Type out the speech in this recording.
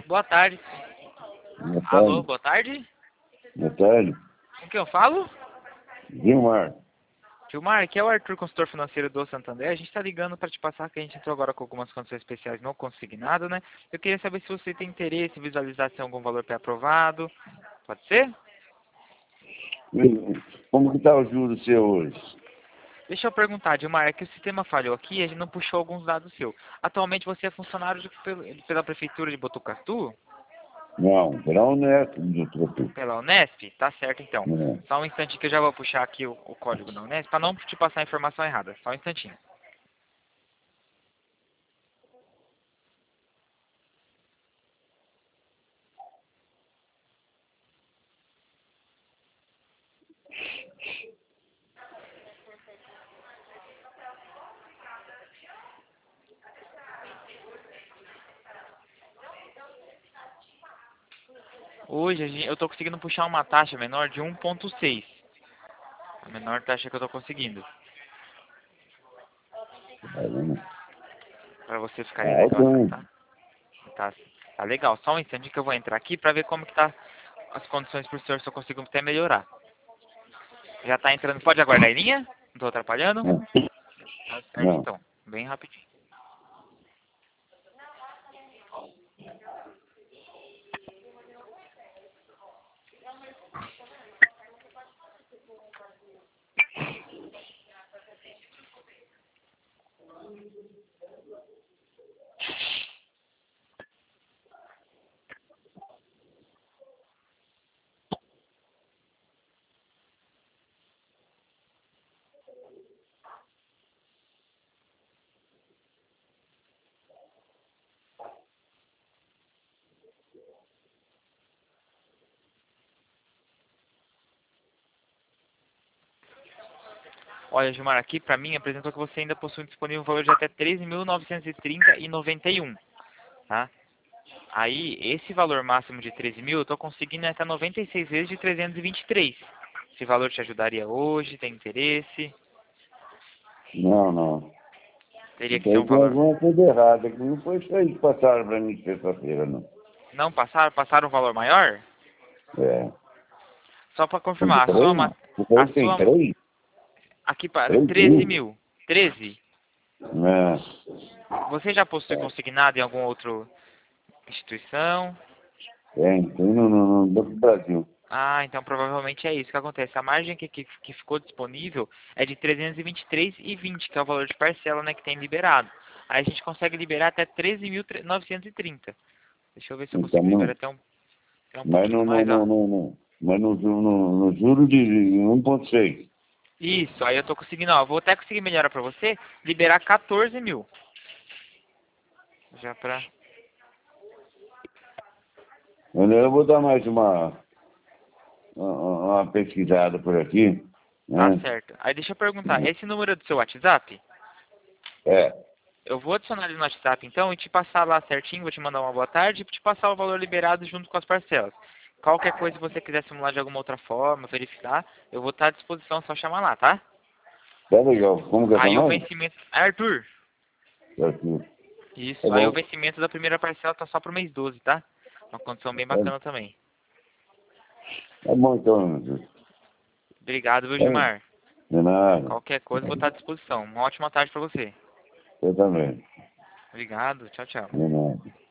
Boa tarde. Boa Alô, tarde. boa tarde? Boa tarde. Com quem eu falo? Gilmar. Gilmar, aqui é o Arthur, consultor financeiro do Santander. A gente está ligando para te passar que a gente entrou agora com algumas condições especiais no consignado, né? Eu queria saber se você tem interesse em visualizar se tem algum valor pré-aprovado. Pode ser? Como que tá o juro seu hoje? Deixa eu perguntar, Gilmar, é que o sistema falhou aqui e a gente não puxou alguns dados seus. Atualmente você é funcionário pela Prefeitura de Botucatu? Não, pela Unesco do Tropico. Pela Unesp? Tá certo, então. Não. Só um instante que eu já vou puxar aqui o código da Unesp para não te passar a informação errada. Só um instantinho. Hoje eu estou conseguindo puxar uma taxa menor de 1,6. A menor taxa que eu estou conseguindo. Tá vendo? Para você ficaria Ah, é legal essa bom. taxa. Tá, tá legal. Só um instante que eu vou entrar aqui para ver como que tá as condições pro senhor, se eu consigo até melhorar. Já tá entrando. Pode aguardar em linha? Não estou atrapalhando? Não. Tá certo, Não. então. Bem rapidinho. Olha, Gilmar, aqui para mim apresentou que você ainda possui disponível um valor de até 13.930,91, tá? Aí, esse valor máximo de 13.000, eu estou conseguindo até 96 vezes de 323. Esse valor te ajudaria hoje? Tem interesse? Não, não. Teria que Isso ser aí um tem valor... alguma coisa errada. Que não foi isso aí que passaram pra mim sexta-feira, não. Não passaram? Passaram um valor maior? É. Só para Tem confirmar, três? Você a hoje tem sua... três? Aqui para 3 13 mil? mil. 13? Não. Você já possui É. consignado em alguma outra instituição? Tem no Banco do Brasil. Ah, então provavelmente é isso que acontece. A margem que ficou disponível é de 323,20, que é o valor de parcela, né, que tem liberado. Aí a gente consegue liberar até 13.930. Deixa eu ver se eu Então, consigo liberar até um mas pouquinho mais, ó. mas no juro de 1,6. Isso, aí eu tô conseguindo, ó. Vou até conseguir melhorar pra você, liberar 14 mil. Já pra... Eu vou dar mais uma pesquisada por aqui, Tá né? certo. Aí deixa eu perguntar, esse número é do seu WhatsApp? É, Eu vou adicionar ele no WhatsApp então e te passar lá certinho, vou te mandar uma boa tarde e te passar o valor liberado junto com as parcelas. Qualquer coisa, se você quiser simular de alguma outra forma, verificar, eu vou estar à disposição, só chamar lá, tá? tá legal. Como que é seu Aí o nome? vencimento... Arthur! Arthur. Tá Isso, aí o bom, vencimento da primeira parcela tá só pro mês 12, tá? Uma condição bem tá, bacana também. tá bom então, Arthur. Obrigado, viu, Tá, Gilmar? de nada. Qualquer coisa, vou estar à disposição. Uma ótima tarde pra você. Eu também. Obrigado, tchau, tchau. De nada.